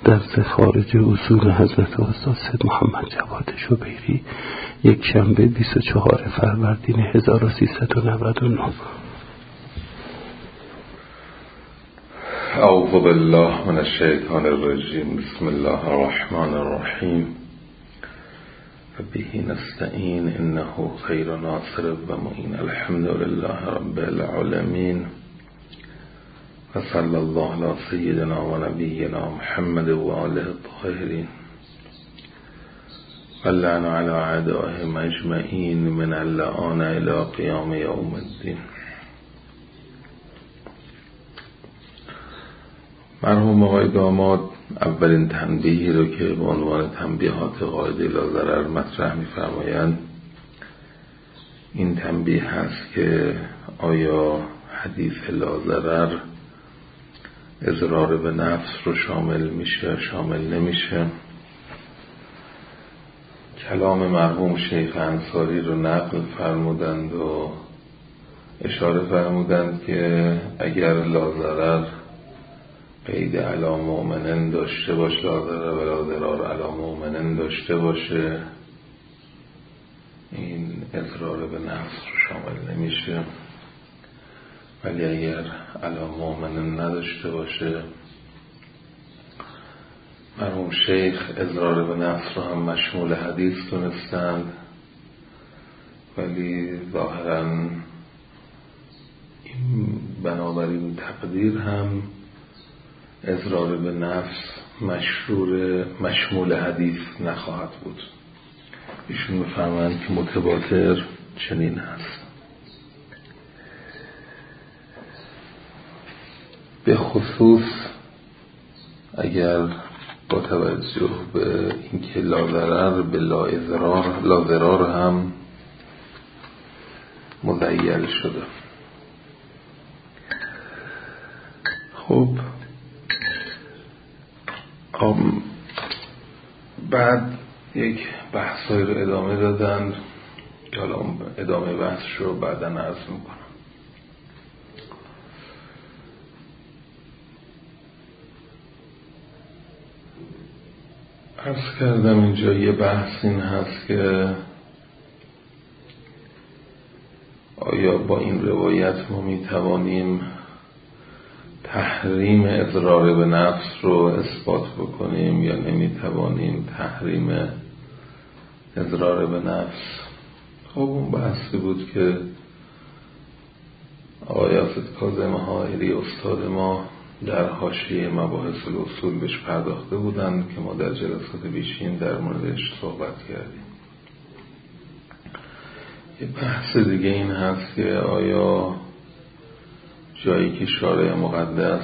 درس خارج اصول حضرت استاد سید محمد جواد شبیری، یک شنبه 24 فروردین 1399. اعوذ بالله من الشیطان الرجیم. بسم الله الرحمن الرحیم. به نستعین انه خیر ناصر و معین. الحمد لله رب العالمین و صلی الله علی سیدنا و نبینا محمد و آله الطاهرین و لعن علی اعدائهم اجمعین من اللعان الی قیام یوم الدین. مرحوم آقای داماد اولین تنبیهی رو که به عنوان تنبیهات قاعده لاضرر مطرح می‌فرمایند این تنبیه هست که آیا حدیث لاضرر اضرار به نفس رو شامل میشه یا شامل نمیشه. کلام مرحوم شیخ انصاری رو نقل فرمودند و اشاره فرمودند که اگر لاضرر قید علی مؤمنن داشته باشه، لاضرر و لاضرار علی مؤمنن داشته باشه، این اضرار به نفس رو شامل نمیشه. ولی اگر علی مؤمنن نداشته باشه، مرحوم شیخ اضرار به نفس رو هم مشمول حدیث دونستند، ولی ظاهراً بنابراین تقدیر هم اضرار به نفس مشمول حدیث نخواهد بود. ایشون می‌فرمایند که متواتر چنین هست. به خصوص اگر با توجه به اینکه لاضرر به لاضرار هم مذیل شده. خب بعد یک بحثایی رو ادامه دادن که حالا ادامه بحث رو بعداً عرض میکنم. عرض کردم اینجا یه بحث این هست که آیا با این روایت ما میتوانیم تحریم اضرار به نفس رو اثبات بکنیم یا نمیتوانیم تحریم اضرار به نفس. خب اون بحثی بود که آقای اسد کاظم حائری استاد ما در حاشیه مباحث الاصول بهش پرداخته بودن که ما در جلسات پیشین در موردش صحبت کردیم. یه بحث دیگه این هست که آیا جایی که شارع مقدس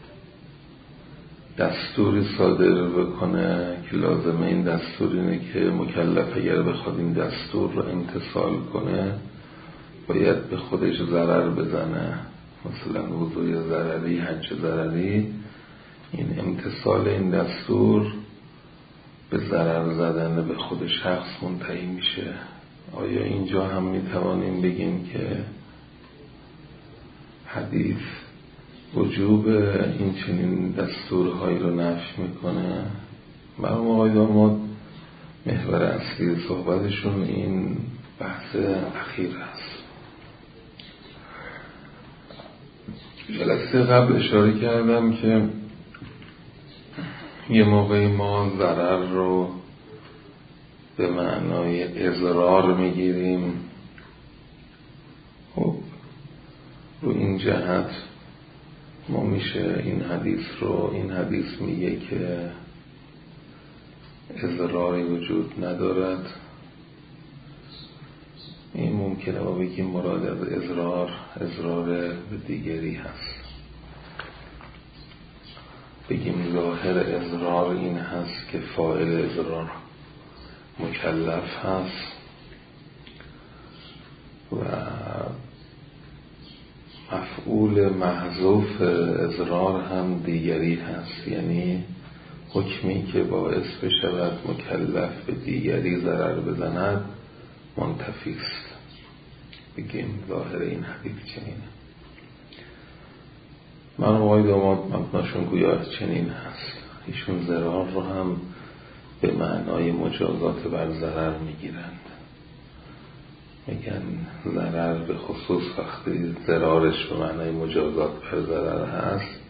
دستوری صادر بکنه که لازمه این دستور اینه که مکلف اگر بخواد این دستور رو امتثال کنه باید به خودش ضرر بزنه، مثلا وضوء ضرری، حج ضرری، این امتثال این دستور به ضرر زدن به خود شخص منتهی میشه. آیا اینجا هم میتوانیم بگیم که حدیث وجوب این چنین دستورهایی رو نفی میکنه؟ مرحوم آقای داماد محور اصلی صحبتشون این بحث اخیر است. جلسه قبل اشاره کردم که یه موقعی ما ضرر رو به معنای اضرار میگیریم. خب رو این جهت ما میشه این حدیث میگه که اضراری وجود ندارد. این ممکنه ما بگیم مراد از اضرار به دیگری هست. بگیم ظاهر اضرار این هست که فاعل اضرار مکلف هست و مفعول محذوف اضرار هم دیگری هست، یعنی حکمی که باعث بشود مکلف به دیگری ضرر بزند منتفی است. بگیم ظاهر این حدیث چنینه. من آقای داماد مبناشون گویا چنین هست. ایشون ضرار رو هم به معنای مجازات بر ضرر میگیرند. میگن ضرر به خصوص وقتی ضرارش به معنای مجازات بر ضرر هست،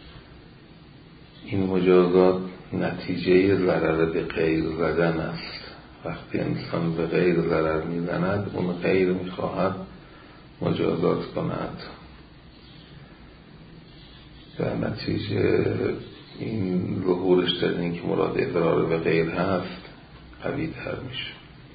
این مجازات نتیجه ضرر به غیر زدن است. وقتی انسان به غیر ضرر میزند، اون غیر میخواهد مجازات کند، در نتیجه این ظهورش در این که مراد اضرار به غیر هست قوی تر میشه.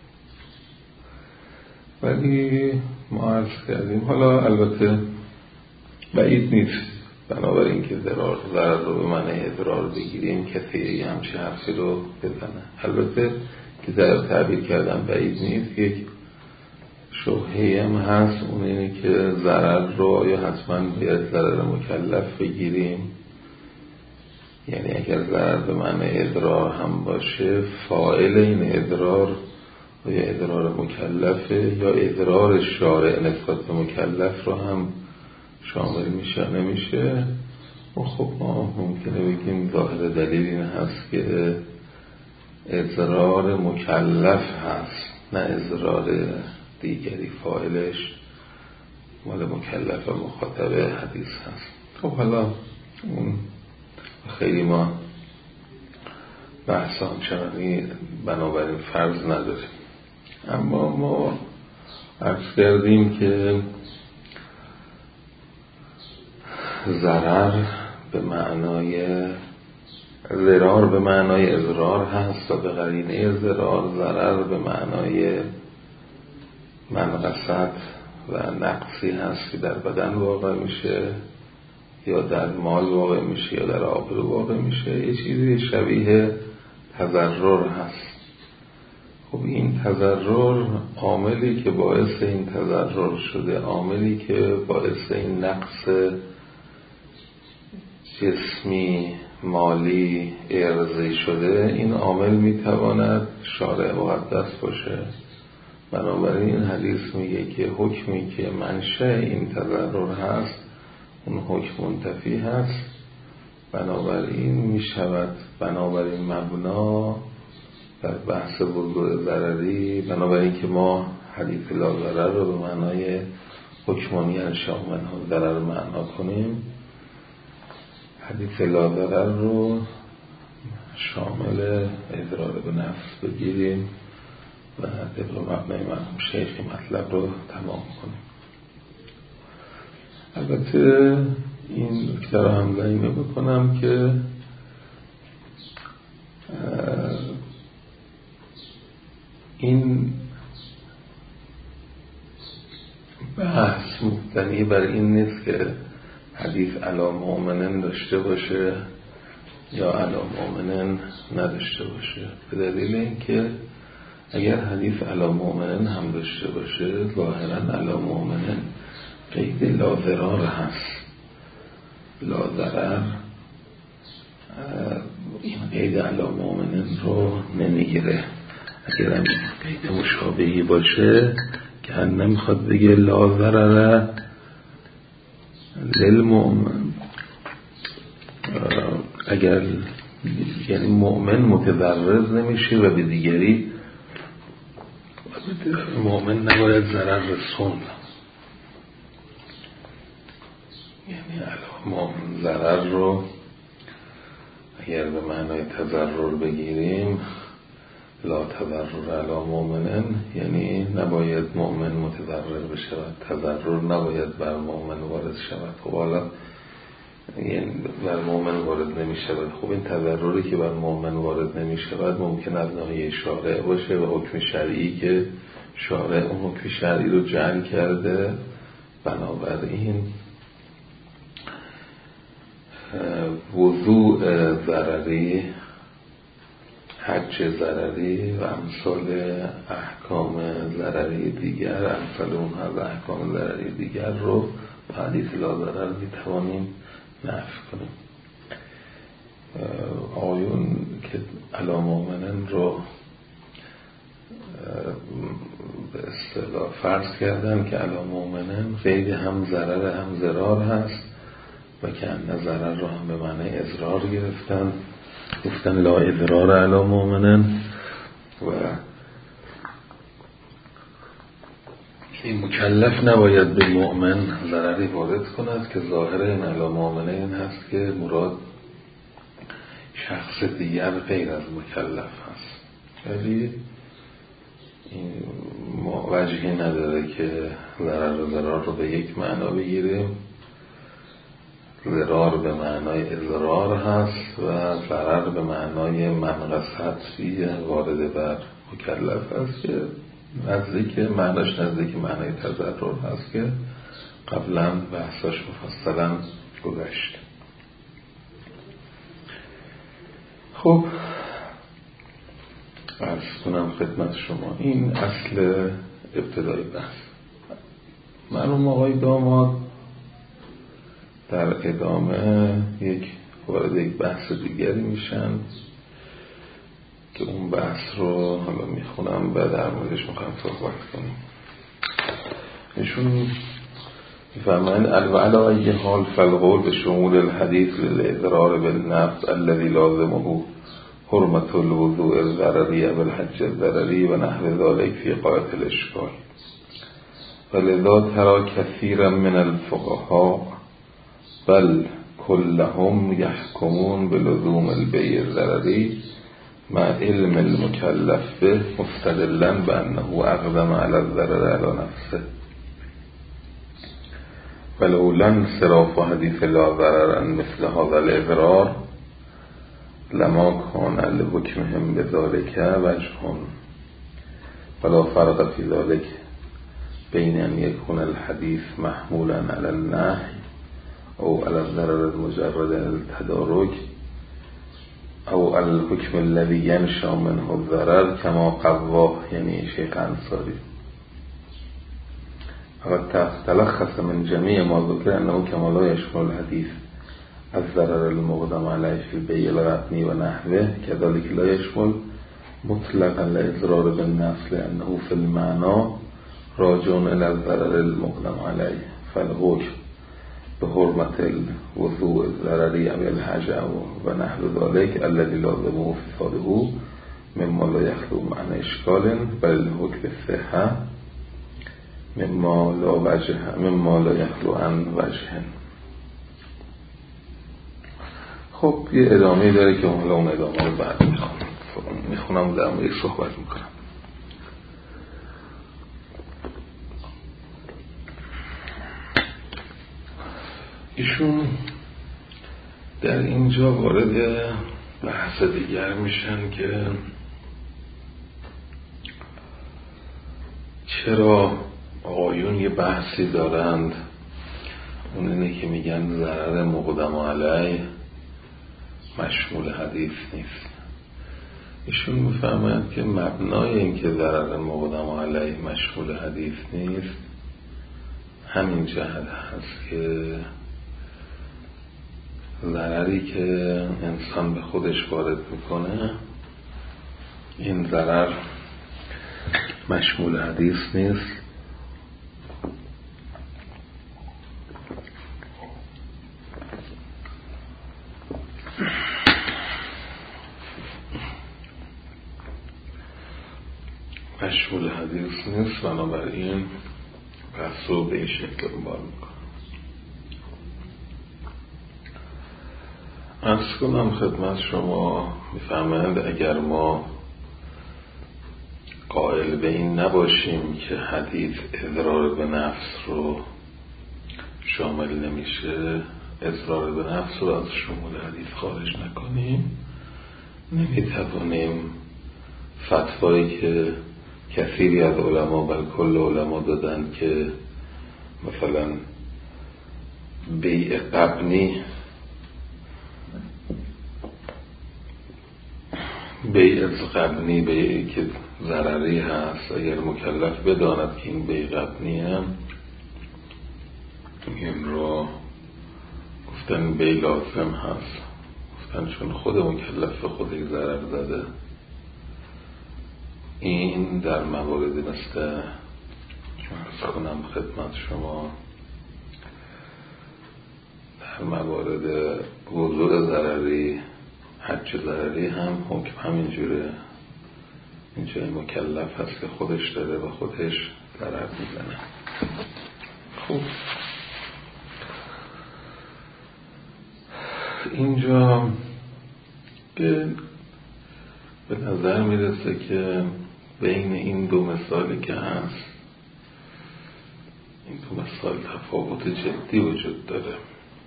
ولی ما عرض کردیم حالا البته بعید نیست بنابراین که ضرر رو به معنی اضرار بگیریم کسی همچه حرفی رو بزنه. البته که در تعبیر کردن بعید نیست، یک شبهه‌ای هم هست، اون اینه که ضرر رو یا حتما باید ضرر مکلف بگیریم، یعنی اگر ضرر به معنی اضرار هم باشه فاعل این اضرار یا اضرار مکلفه یا اضرار شارع نسبت به مکلف رو هم شامل میشه نمیشه. و خب ما ممکنه بگیم ظاهر دلیل این هست که اضرار مکلف هست نه اضرار دیگری، فاعلش مال مکلف و مخاطب حدیث هست. خب حالا اون خیلی ما بحث آنچنانی بنابراین فرض نداریم، اما ما عرض کردیم که ضرر به معنای ضرار به معنای اضرار هست و به قرینه ضرر به معنای منقصت و نقصی هست که در بدن واقع میشه یا در مال واقع میشه یا در آبرو واقع میشه. یه چیزی شبیه تضرر هست. خب این تضرر عاملی که باعث این تضرر شده، عاملی که باعث این نقص جسمی مالی ارضی شده، این عامل میتواند شارع مقدس باشه. بنابراین این حدیث میگه که حکمی که منشأ این تضرر هست اون حکم منتفی هست، بنابراین میشود بنابراین مبنا در بحث وضوء ضرری، بنابراین که ما حدیث لا ضرر رو به معنای حکمانی انشاء منها ضرر معنا کنیم، حدیث لا ضرر رو شامل اضرار به نفس بگیریم و طبق مبنای مرحوم شیخ مطلب رو تمام کنیم. البته این نکته رو هم بیان بکنم که این بحث مبتنی بر این نیست که حدیث علی مؤمنین داشته باشه یا علی مؤمنین نداشته باشه، به دلیل اینکه اگر حدیث علی مؤمنین هم داشته باشه ظاهرا علی مؤمنین قید لا ضرار هست. لا ضرر این قید علی مؤمنین رو نمیگیره. اگر هم قید مشابهی باشه که هم نمیخواد بگه لا ضرر للمؤمن، اگر یعنی مؤمن متضرر نمیشه و به دیگری مؤمن نباید ضرر رسوند، یعنی مؤمن ضرر رو اگر به معنای تضرر بگیریم لا تضرر علی مؤمنین، یعنی نباید مؤمن متضرر بشود، تضرر نباید بر مؤمن وارد شود. خب حالا یعنی بر مؤمن وارد نمی شود. خب این تضرری که بر مؤمن وارد نمی شود ممکن از ناحیه شارع باشه و حکم شرعی که شارع اون حکم شرعی رو جعل کرده، بنابراین وضوء ضرری، حج ضرری و امثال احکام ضرری دیگر، امثال اون هر احکام ضرری دیگر رو با حدیث لا ضرر میتوانیم نفی کنیم. آیون که علی مؤمنین رو به اصطلاح فرض کردن که علی مؤمنین قید هم ضرر هم ضرار هست و که ان ضرر رو هم به معنی اضرار گرفتن گفتن لا اضرار علی مؤمن و این مکلف نباید به مؤمن ضرری وارد کند که ظاهر این علی مؤمنه این هست که مراد شخص دیگر غیر از مکلف هست، ولی این وجهی نداره که ضرر رو به یک معنا بگیریم. ضرار به معنای اضرار هست و ضرر به معنای منقصتی وارد بر مکلف هست که معناش نزدیک معنای تضرر هست که قبلا بحثاش مفصلا گذشت. خب عرض کنم خدمت شما این اصل ابتدای بحث. مرحوم آقای داماد در ادامه وارد یک بحث دیگری میشن که اون بحث رو حالا میخونم و در موردش میخوام صحبت کنیم. ایشون میفرمایند علی ای حال فالقول به شمول الحدیث للاضرار بالنفس الذي لازمه حرمت الوضوء الضرری بالحج الضرری و نحو ذلك فی غایة الاشکال ولذا ترى كثيرا من الفقهاء بل كلهم يحكمون بلزوم البيع الضرری مع علم المكلف به مستدلا بأنه أقدم على الضرر على نفسه ولولا انصراف حديث لا ضرر عن مثل هذا الإضرار لما كان لحكمهم بذلك وجه ولا فرق في ذلك بين أن يكون الحديث محمولا على النهي أو على الضرر المجرد التدارك او الحکم الذي ينشأ منه الضرر كما قواه یعنی شیخ انصاری و تلخص من جميع ما ذكر انه كما لا يشمل الحديث الضرر المقدم عليه في البيع الغبني ونحوه كذلك لا يشمل مطلقا الاضرار بالنفس لانه في المعنى راجع الى الضرر المقدم عليه فالحكم بحرمت الوضوء الضرری او الحج و نحو ذلك الذي لازمه فساده مما لا يخلو معنى اشکال بل الحکم بالصحة مما لا يخلو عن وجه. خب یه ادامه داره که حالا اون ادامه رو بعد میخونم و در موردش صحبت میکنم. ایشون در اینجا وارد بحث دیگر میشن که چرا آقایون یه بحثی دارند، اون اینه که میگن ضرر مقدم علیه مشمول حدیث نیست. ایشون میفهمند که مبنای این که ضرر مقدم علیه مشمول حدیث نیست همین جهت هست که ضرری که انسان به خودش وارد میکنه این ضرر مشمول حدیث نیست. مشمول حدیث نیست، بنابراین بحث رو به این شکل بار میکنه. عرض کنم خدمت شما میفهمند اگر ما قائل به این نباشیم که حدیث اضرار به نفس رو شامل نمیشه، اضرار به نفس رو از شمول حدیث خارج نکنیم، نمیتوانیم فتوایی که کثیری از علما بل کل علما دادن که مثلا بیع قبنی بیعی که ضرری هست اگر مکلف بداند که این بیع قبنی هم این رو گفتن بیع لازم هست، گفتن چون خود مکلف خودش ضرر زده. این در مواردی مثل عرض کنم خدمت شما در موارد وضوء ضرری، حج حج ضرری هم حکم همینجوره، اینجای مکلف هست که خودش داره و خودش ضرر میزنه. خب اینجا به نظر میرسه که بین این دو مثالی که هست، این دو مثال تفاوت جدی وجود داره.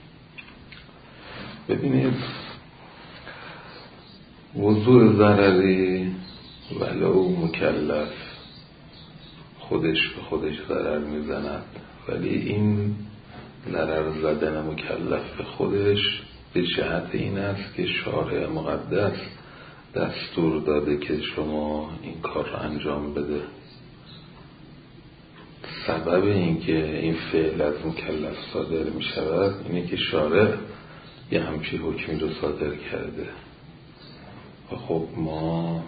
ببینید وضوء ضرری ولو مکلف خودش به خودش ضرر میزند، ولی این ضرر زدن مکلف به خودش به جهت این است که شارع مقدس دستور داده که شما این کار رو انجام بده. سبب این که این فعل از مکلف صادر می شود اینه که شارع یه همچی حکمی رو صادر کرده و خب ما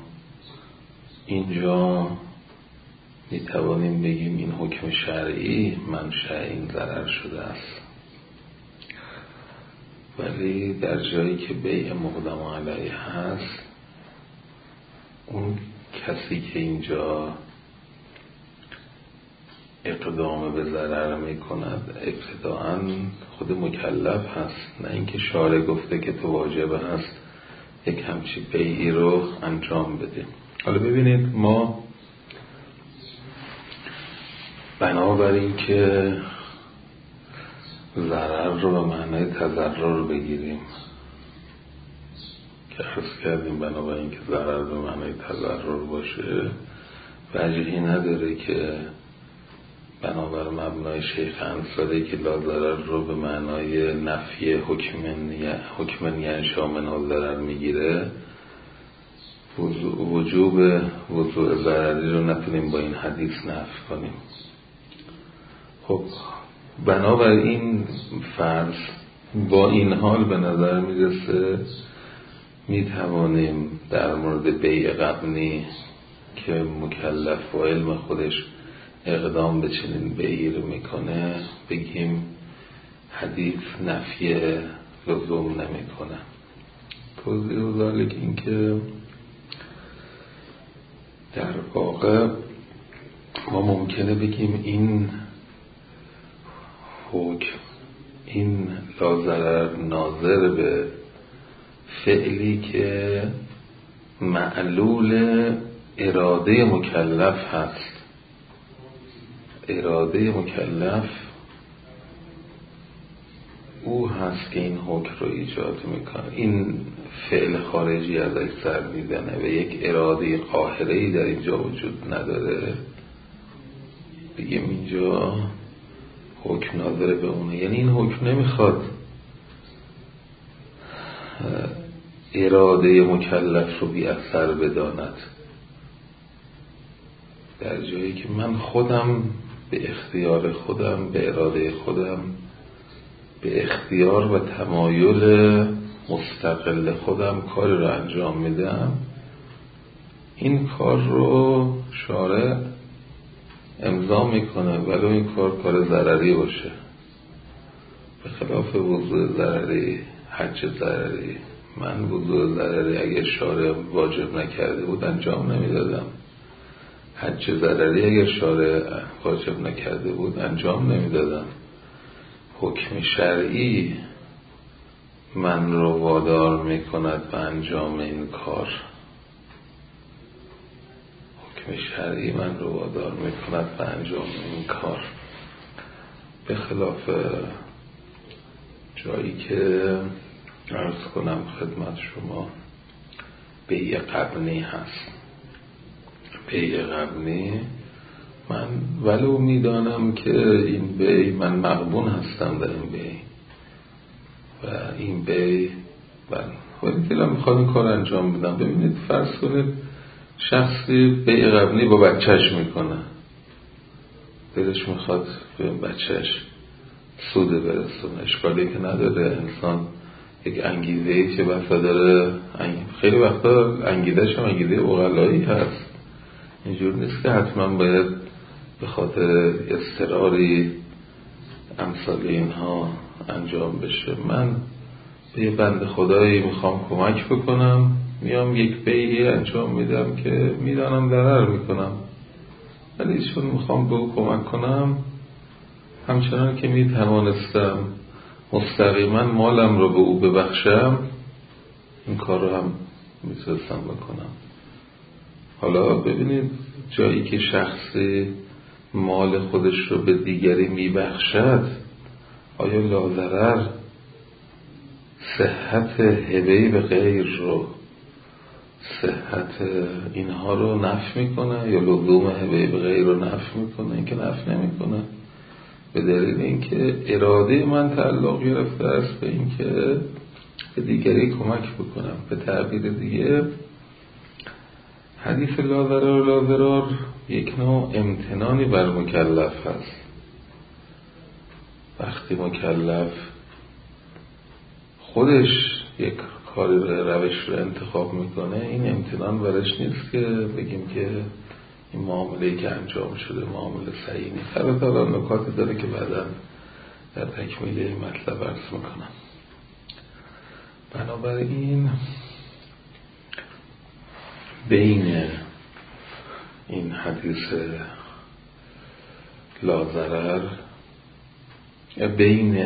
اینجا می توانیم بگیم این حکم شرعی منشأ این ضرر شده است، ولی در جایی که بیع مقدم علیه هست، اون کسی که اینجا اقدام به ضرر می کند ابتداعاً خود مکلف هست، نه اینکه شارع گفته که تو واجب هست یک همچی بیعی رو انجام بدیم. حالا ببینید ما بنابراین که ضرر رو به معنای تضرر بگیریم که عرض کردیم، بنابراین که ضرر به معنای تضرر باشه وجهی نداره که بنابر مبنای شیخ انصاری که لا ضرر رو به معنای نفی حکم ینشا منه ضرر میگیره، وجوب وضوء ضرری رو نتونیم با این حدیث نفی کنیم. خب بنابراین فرض با این حال به نظر میرسه میتوانیم در مورد بیع غبنی که مکلف و علم خودش اقدام به چنین بیعی رو میکنه بگیم حدیث نفی لزوم نمیکنه. توضیح و ذالک این که در واقع ما ممکنه بگیم این حکم، این لا ضرر ناظر به فعلی که معلول اراده مکلف هست. اراده مکلف او هست که این حکم رو ایجاد میکنه، این فعل خارجی ازش سر میزنه و یک اراده قاهره‌ای در اینجا وجود نداره. بگیم اینجا حکم ناظر به اونه، یعنی این حکم نمیخواد اراده مکلف رو بی اثر بداند، در جایی که من خودم به اختیار خودم، به اراده خودم، به اختیار و تمایل مستقل خودم کار رو انجام میدم، این کار رو شارع امضا میکنه ولو این کار ضرری باشه، به خلاف وضوء ضرری، حج ضرری. من وضوء ضرری اگر شارع واجب نکرده بود انجام نمیدادم، حج ضرری اگر شارع واجب نکرده بود انجام نمیدادم. حکم شرعی من رو وادار میکند به انجام این کار، حکم شرعی من رو وادار میکند به انجام این کار، به خلاف جایی که عرض کنم خدمت شما بیع غبنی هست. بیع غبنی من ولو میدانم که این بیع من مغبون هستم در این بیع و این بیع ولی دلم میخواد این کار انجام بدم. ببینید فرض کنید شخصی بیع غبنی با بچهش میکنه، دلش میخواد به بچهش سود برسونه، اشکالی که نداره. انسان یک انگیزه‌ای که بسا داره، خیلی وقتا انگیزش هم انگیزه عقلایی هست، اینجور نیست که حتما باید به خاطر اضطراری امثال اینها انجام بشه. من به یه بنده خدایی میخوام کمک بکنم، میام یک بیعی انجام میدم که میدانم ضرر میکنم، ولی چون میخوام به او کمک کنم، همچنان که میتوانستم مستقیما مالم رو به او ببخشم، این کار رو هم میتونستم بکنم. حالا ببینید، جایی که شخصی مال خودش رو به دیگری میبخشد، آیا لاضرر صحت هبه به غیر رو، صحت اینها رو نفی میکنه یا لزوم هبه به غیر رو نفی میکنه؟ اینکه نفی نمیکنه، به دلیل اینکه اراده من تعلق گرفته است به اینکه به دیگری کمک بکنم. به تعبیر دیگه، حدیث لا ضرر لا ضرار یک نوع امتنانی بر مکلف هست. وقتی مکلف خودش یک کاری روش رو انتخاب میکنه، این امتنان برش نیست که بگیم که این معامله‌ای که انجام شده معامله صحیح نیست. البته نکاتی داره که بعدا در تکمیل این مطلب عرض میکنم. بنابراین بین این حدیث لا ضرر، بین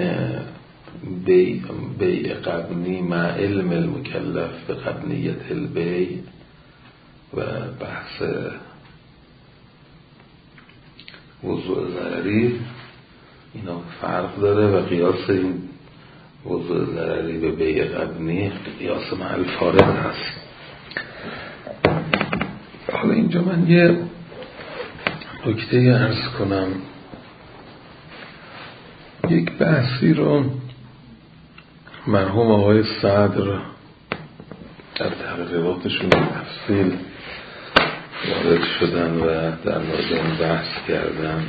بیع قبنی مع علم المکلف به قبنیت البیع و بحث وضوع ضرری، اینا فرق داره و قیاس این وضوع ضرری به بیع قبنی قیاس مع الفارق هست. حالا اینجا من یه نکته عرض کنم. یک بحثی رو مرحوم آقای صدر در تحقیقاتشون به تفصیل وارد شدن و در مورد این بحث کردن.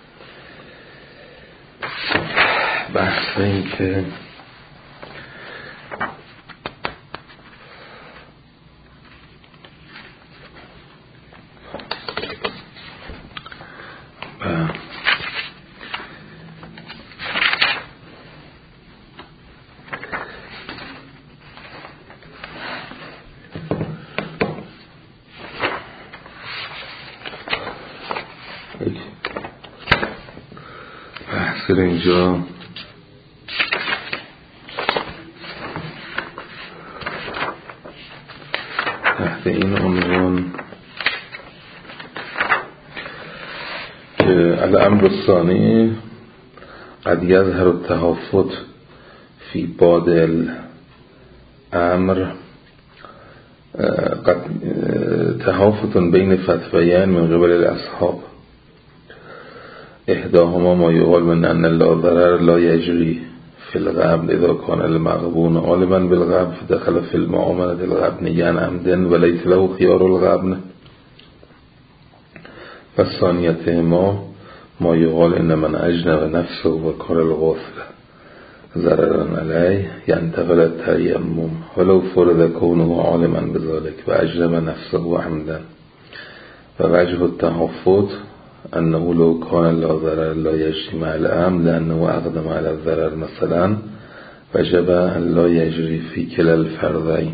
بحث این که اینجا تحت این عنوان که الامر الثانی قد یظهر التهافت فی بعض الامر، قد تهافت بین فتویین من قبل الاصحاب، احداهما ما یقال من ان لا ضرر لا یجری فی الغبن اذا کان المغبون عالما بالغبن فدخل فی المعامله الغبنیه عن عمد وليس له خيار الغبن، و ثانیتهما ما یقال ان من اجنب نفسه و کار الغسل ضررا علیه ينتقل التیمم ولو فرض کونه عالما بذلك و اجنب نفسه عمدا، و وجه التهافت انه لو کان لا ضرر لا یجری مع العمد لانه اقدم على الضرر مثلا وجب ان لا یجری فی کلا الفرضین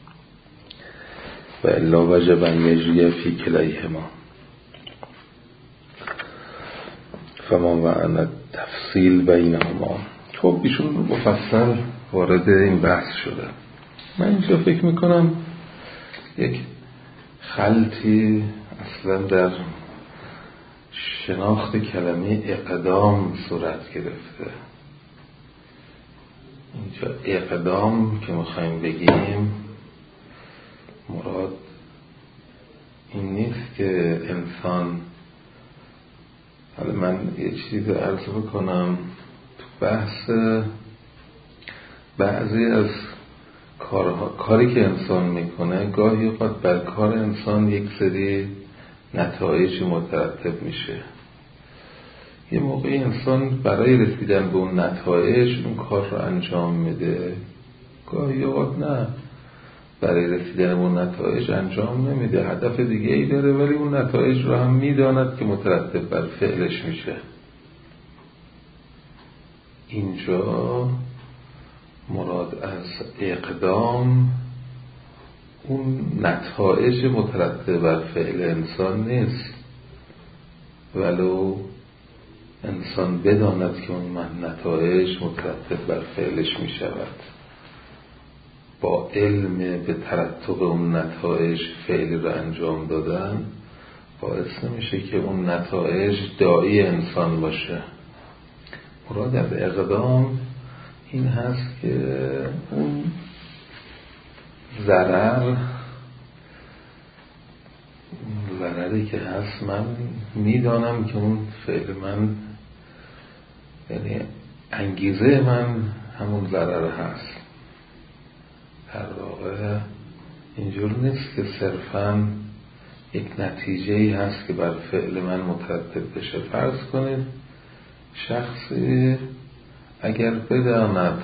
و الا وجب ان یجری فی کلیهما. فما معنی تفصیل بینهما. خب ایشون مفصل وارد این بحث شده. من اینجا فکر میکنم یک خلطی اصلا در شناخت کلمه اقدام صورت گرفته. اینجا اقدام که میخوایم بگیم مراد این نیست که انسان، حالا من یه چیزی عرض بکنم، تو بحث بعضی از کاری که انسان میکنه گاهی اوقات بر کار انسان یک سری نتایج مترتب میشه. یه موقعی انسان برای رسیدن به اون نتایج اون کار رو انجام میده، گاهی اوقات نه، برای رسیدن به اون نتایج انجام نمیده، هدف دیگه ای داره ولی اون نتایج رو هم میداند که مترتب بر فعلش میشه. اینجا مراد از اقدام اون نتایج مترتب بر فعل انسان نیست، ولو انسان بداند که اون نتایج مترتب بر فعلش می شود، با علم به ترتب اون نتایج فعل رو انجام دادن باعث نمیشه که اون نتایج داعی انسان باشه. مراد از اقدام این هست که اون ضرری که هست من میدانم که اون فعل من، یعنی انگیزه من همون ضرر هست. در واقع اینجور نیست که صرفاً یک نتیجه‌ای هست که بر فعل من مترتب بشه. فرض کنید شخصی اگر بداند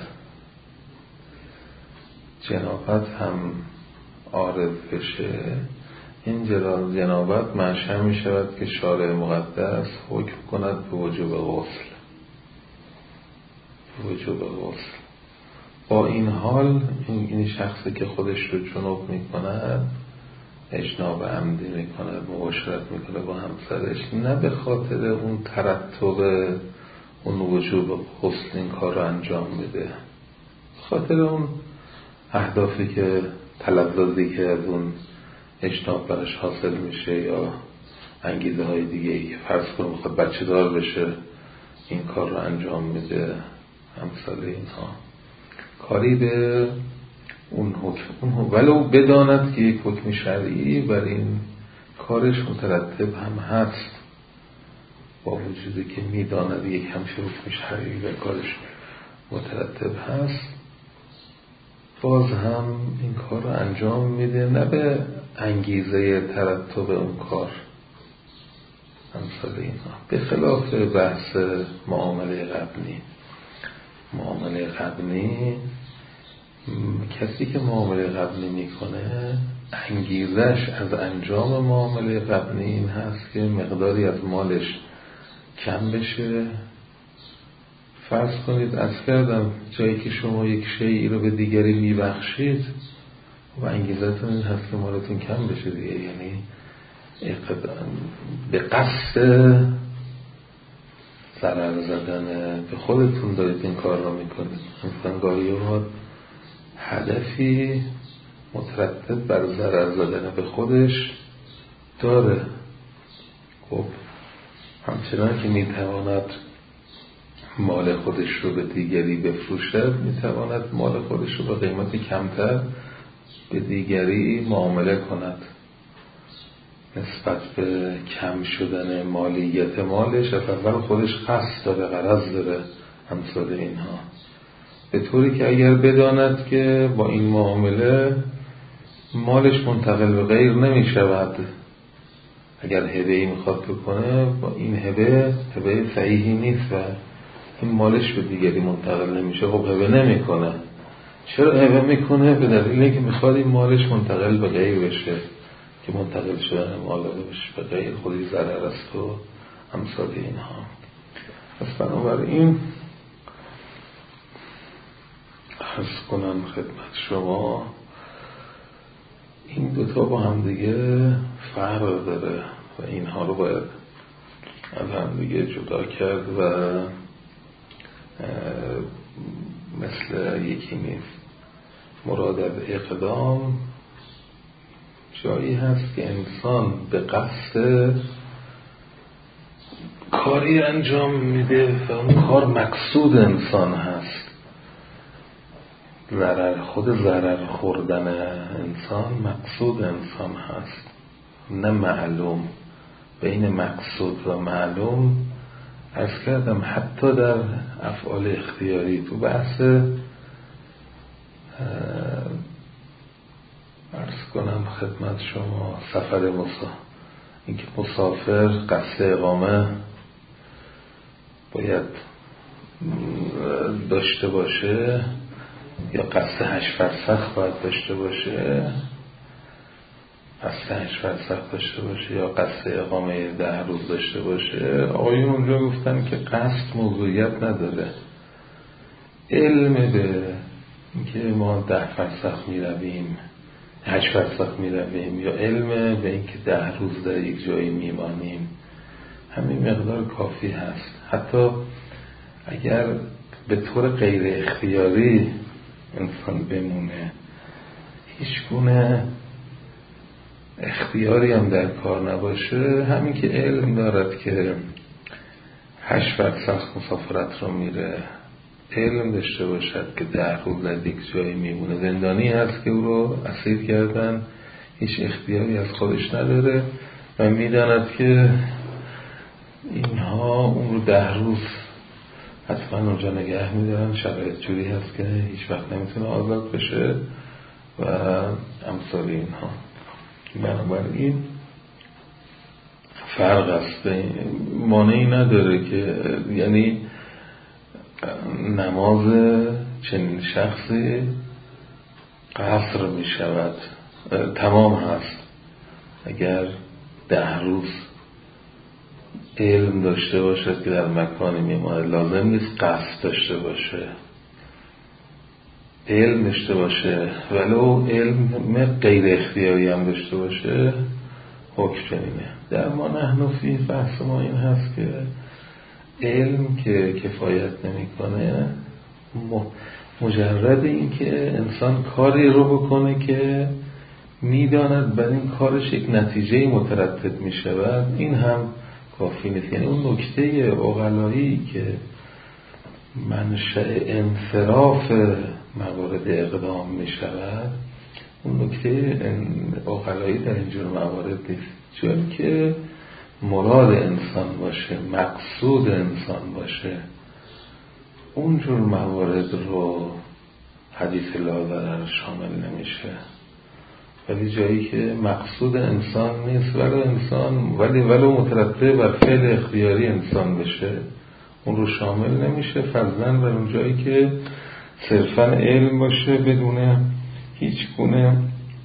جنابت هم عارف بشه، این جنابت منشأ می شود که شارع مقدس حکم کند به وجوب غسل. با این حال این شخصی که خودش رو جنوب می کند، اجناب عمدی می کند، مباشرت می کند با همسرش، نه به خاطر اون ترتب اون وجوب غسل این کار رو انجام میده، خاطر اون اهدافی که تلذذی که از اون اجناب برش حاصل میشه یا انگیزه های دیگه که فرض کنم میخواد بچه دار بشه این کار رو انجام میده، همسال اینها کاری به اون حکم ولو بداند که یک حکم شرعی بر این کارش مترتب هم هست، با وجودی که میداند یک همچه حکم شرعی بر کارش مترتب هست، باز هم این کار رو انجام میده نه به انگیزه ترتب اون کار، همسال اینها. به خلاف بحث معامله غبنی کسی که معامله غبنی میکنه انگیزش از انجام معامله غبنی این هست که مقداری از مالش کم بشه. فرض کنید از کردم جایی که شما یک شیئی رو به دیگری میبخشید و انگیزتون این هست که مالتون کم بشه دیگه، یعنی به قصد ضرر زدن به خودتون دارید این کار رو میکنید. مثلا گاهی اوقات هدفی مترتب بر ضرر زدن به خودش داره. خب همچنان که میتواند مال خودش رو به دیگری بفروشد، میتواند مال خودش رو به قیمت کمتر به دیگری معامله کند. نسبت به کم شدن مالیت مالش اول خودش قصد داره، غرض داره، امثال اینها، به طوری که اگر بداند که با این معامله مالش منتقل به غیر نمی شود، اگر هبه‌ای میخواد بکنه با این هبه صحیحی نیست و این مالش به دیگری منتقل نمیشه، خب هبه نمیکنه. چرا هبه میکنه؟ به دلیل اینکه میخواد این مالش منتقل به غیر بشه، که منتقل شدن مال به غیر خودی ضرر است و امثال اینها. پس بنابراین عرض کنم خدمت شما این دوتا با هم دیگه فرق داره و اینها رو باید از هم دیگه جدا کرد و مثل یکی نیست. مراد از اقدام جایی هست که انسان به قصد کاری انجام میده و اون کار مقصود انسان هست. خود ضرر خوردن انسان مقصود انسان هست، نه معلوم. بین مقصود و معلوم عرض کردم حتی در افعال اختیاری تو بحث عرض کنم خدمت شما سفر اینکه مسافر قصد اقامه باید داشته باشه یا قصد 8 فرسخ باید داشته باشه، قصد 8 فرسخ داشته باشه یا قصد اقامه 10 روز داشته باشه. آقایون اونجا گفتن که قصد موضوعیت نداره، علم به اینکه ما 10 فرسخ می رویم 8 فرسخ می رویم، یا علم به اینکه 10 روز در یک جایی می مانیم، همین مقدار کافی هست. حتی اگر به طور غیر اختیاری انسان بمونه، هیچ گونه اختیاری هم در کار نباشه، همین که علم دارد که 8 فرسخ مسافرت رو میره، علم داشته باشد که 10 روز در یک جایی میمونه، زندانی هست که او رو اسیر کردن، هیچ اختیاری از خودش نداره و میداند که اینها اون رو 10 روز حتما اونجا نگه میدارن، شرایط جوری هست که هیچ وقت نمیتونه آزاد بشه و امثال اینها. بنابراین فرق است، مانعی نداره که یعنی نماز چنین شخصی قصر می شود، تمام هست اگر 10 روز علم داشته باشد که در مکانی میماند. لازم نیست قصد داشته باشه، علم داشته باشه، ولو علم غیر اختیاری هم داشته باشه، حکم چنینه. در ما نحن فی بحث ما این هست که علم که کفایت نمیکنه، مجرد این که انسان کاری رو بکنه که میداند بر این کارش یک نتیجه مترتب میشود، این هم کافی نیست. یعنی اون نکته عقلایی که منشأ انصراف موارد اقدام میشود، اون نکته عقلایی در اینجور موارد نیست، چون که مراد انسان باشه، مقصود انسان باشه، اونجور موارد رو حدیث لا ضرر شامل نمیشه. ولی جایی که مقصود انسان نیست ولو مترتب بر فعل اختیاری انسان بشه، اون رو شامل نمیشه. فضلاً بر اون جایی که صرفاً علم باشه بدون هیچ گونه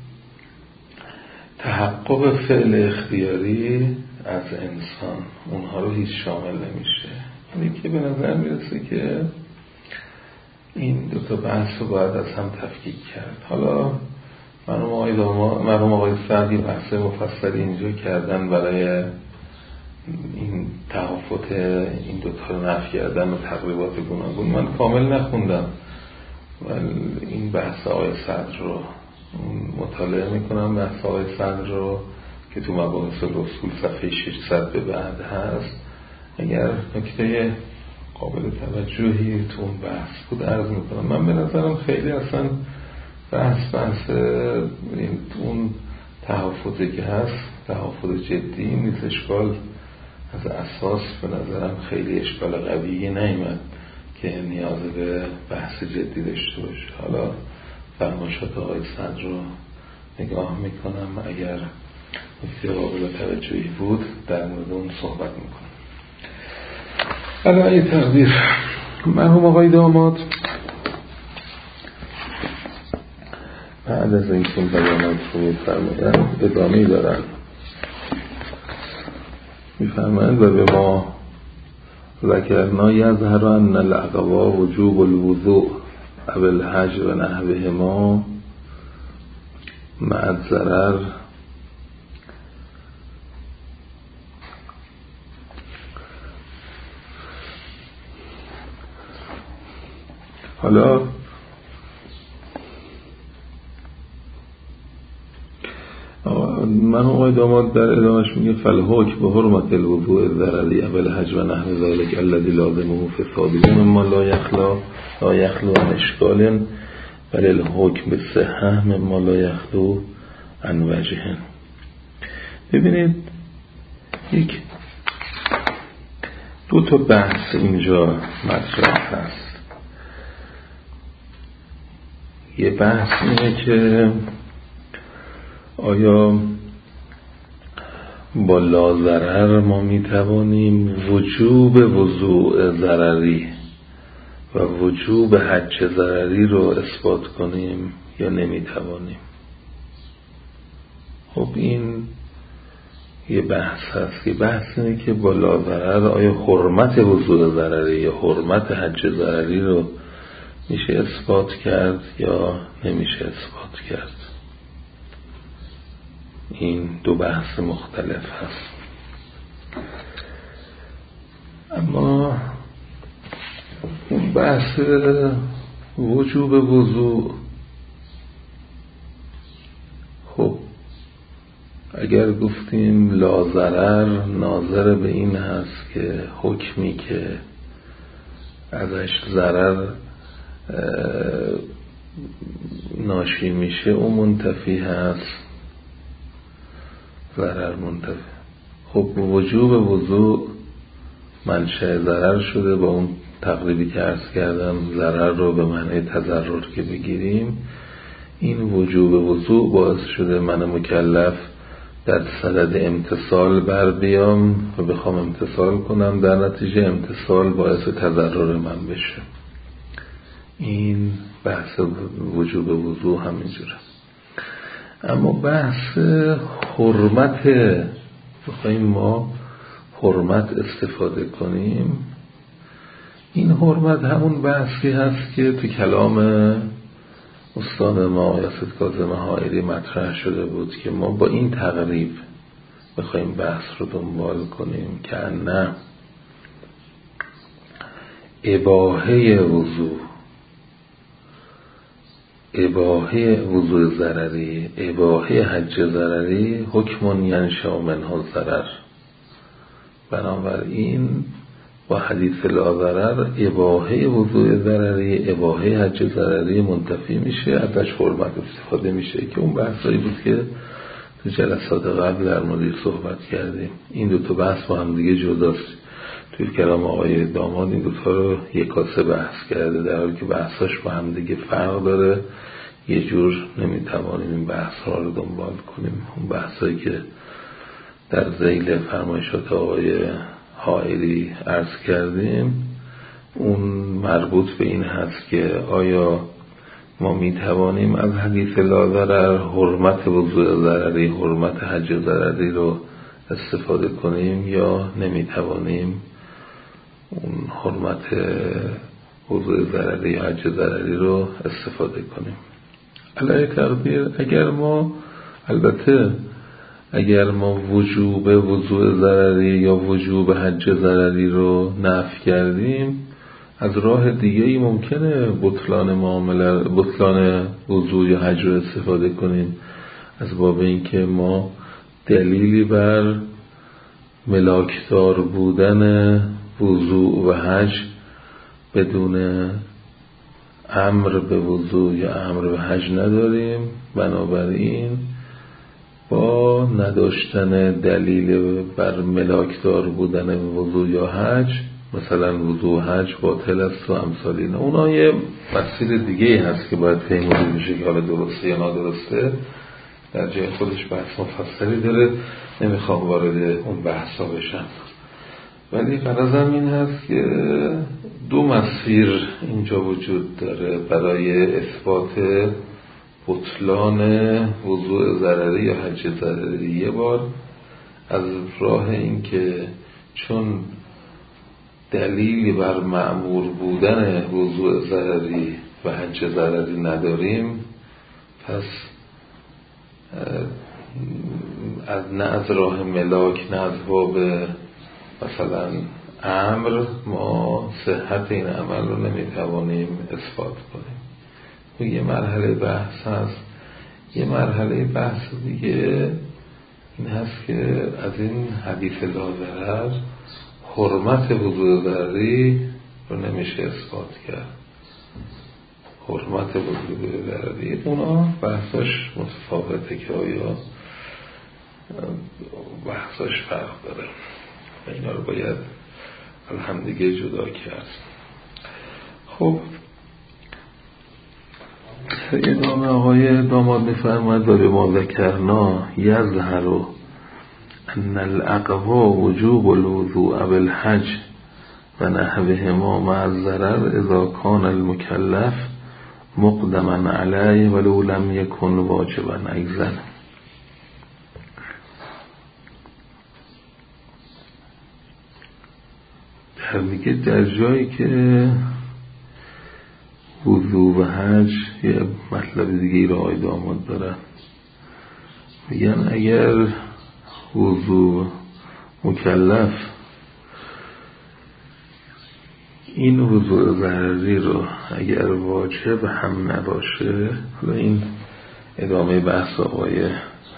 تحقق فعل اختیاری از انسان، اونها رو هیچ شامل نمیشه. اینی که به نظر میرسه که این دوتا بحث رو باید از هم تفکیک کرد. حالا مرحوم آقای سعدی بحث مفصلی اینجا کردن برای این تفاوت این دوتا رو نفی کردن و تقریبات گوناگون. من کامل نخوندم ولی این بحث آقای صدر رو مطالعه میکنم، بحث آقای صدر رو که تو مباحث رسول صفحه 600 به بعد هست. اگر نکته قابل توجهی تو اون بحث بود عرض میکنم. من به نظرم خیلی اصلا بحث اون تحافظی که هست تحافظ جدی نیست، اشکال از اساس به نظرم خیلی اشکال قویه نیامد که نیاز به بحث جدی داشته باشه. حالا فرمایشات آقای صدر رو نگاه میکنم، اگر نکته قابل توجهی بود در مورد اون صحبت میکنم. علای تقدیر مرحوم آقای داماد بعد از این که بیانات رو فرمودن ادامه‌ای دارن، میفرمایند و به ما ذکرنا یظهر ان الاقوا وجوب الوضوء او الحج و نحوهما مع الضرر حالا من آقای داماد در ادامهش میگه فالحکم به حرمت الوضوء الضرری او الحج و نحو ذلک الذی لازمه فساد مما لا یخلو عن اشکال بل الحکم به صحة مما لا یخلو عن وجه. ببینید یک دو تا بحث اینجا مطرح هست. یه بحث اینه که آیا با لا ضرر ما میتوانیم وجوب وضوء ضرری و وجوب حج ضرری رو اثبات کنیم یا نمیتوانیم. خب این یه بحث هست. یه بحث اینه که با لا ضرر آیا حرمت وضوء ضرری یا حرمت حج ضرری رو میشه اثبات کرد یا نمیشه اثبات کرد. این دو بحث مختلف هست. اما اون بحث وجوب وضوء، خب اگر گفتیم لا ضرر، ناظر به این هست که حکمی که ازش ضرر ناشی میشه اون منتفی هست، ضرر منتفی. خب وجوب وضوء منشأ ضرر شده، با اون تقریبی که عرض کردم ضرر رو به معنی تضرر که بگیریم، این وجوب وضوء باعث شده من مکلف در صدد امتثال بر بیام و بخوام امتثال کنم، در نتیجه امتثال باعث تضرر من بشه. این بحث وجوب وضوء همینجوره. اما بحث حرمت، بخوایم ما حرمت استفاده کنیم، این حرمت همون بحثی هست که تو کلام استاد ما یاسد کاظم حائری مطرح شده بود که ما با این تقریب بخوایم بحث رو دنبال کنیم که نه اباحه وضوء ضرری، اباحه حج ضرری حکم ینشأ منه ضرر. بنابراین با حدیث لا ضرر اباحه وضوء ضرری، اباحه حج ضرری منتفی میشه، ازش حرمت استفاده میشه که اون بحثایی بود که تو جلسات قبل در موردش صحبت کردیم. این دو تا بحث با هم دیگه جداست. توی کلام آقای داماد این دوتا رو یکاسه بحث کرده، در حالی که بحثاش با هم دیگه فرق داره. یه جور نمیتوانیم این بحث ها رو دنبال کنیم. اون بحثایی که در ذیل فرمایشات آقای حائری عرض کردیم اون مربوط به این هست که آیا ما میتوانیم از حدیث لا ضرر حرمت وضوء ضرری، حرمت حج ضرری رو استفاده کنیم یا نمیتوانیم اون حرمت وضوء ضرری یا حج ضرری رو استفاده کنیم. علیه تقدیر اگر ما وجوب وضوء ضرری یا وجوب حج ضرری رو نفی کردیم، از راه دیگه ای ممکنه بطلان وضوء یا حج رو استفاده کنیم، از باب اینکه ما دلیلی بر ملاکدار بودن وضوء و حج بدون امر به وضوء یا امر به حج نداریم. بنابراین با نداشتن دلیل بر ملاکدار بودن وضوء یا حج، مثلا وضوء حج باطل است و امثال اینا، اونا یه مسیر دیگه هست که باید پیموده میشه که حالا درسته یا نادرسته، در جای خودش بحث مفصلی داره، نمیخوام وارد اون بحثا بشم. ولی غرضم این هست که دو مسیر اینجا وجود داره برای اثبات بطلان وضوء ضرری یا حج ضرری. یه بار از راه این که چون دلیلی بر مأمور بودن وضوء ضرری و حج ضرری نداریم، پس نه از راه ملاک نه از باب مثلا امر ما صحت این عمل رو نمیتوانیم اثبات کنیم. یه مرحله بحث هست. یه مرحله بحث دیگه این هست که از این حدیث لا ضرر حرمت وضوء ضرری رو نمیشه اثبات کرد. حرمت وضوء ضرری اونا بحثاش متفاوته که آیا بحثاش فرق داره و اینا رو باید از هم دیگه جدا کرد. خب ادامه آقای داماد می‌فرماید و به ما ذکرنا یظهر ان الاقوا وجوب الوضوء بالحج و نحوهما مع الضرر اذا كان المكلف مقدما علیه ولو لم یکن واجبا ایضا. میگه در جایی که وضو و حج یه مطلب دیگه ای رو آقای داماد دارن. میگن اگر وضو مکلف این وضوء ضرری رو اگر واجب هم نباشه، حالا این ادامه بحث آقای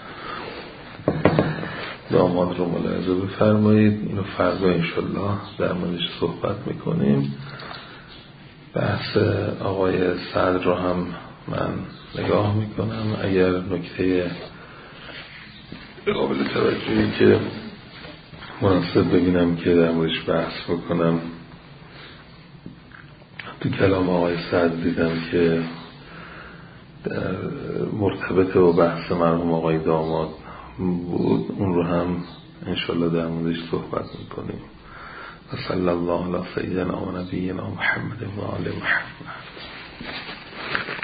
داماد رو ملاحظه بفرمایید، اینو فردا انشالله در موردش صحبت میکنیم. بحث آقای صدر رو هم من نگاه میکنم، اگر نکته قابل توجهی که مناسب ببینم که در موردش بحث بکنم. تو کلام آقای صدر دیدم که مرتبط با بحث مرحوم آقای داماد بود، اون رو هم انشالله در موردش صحبت میکنیم. و صلی الله علی سیدنا و نبینا محمد و آل محمد.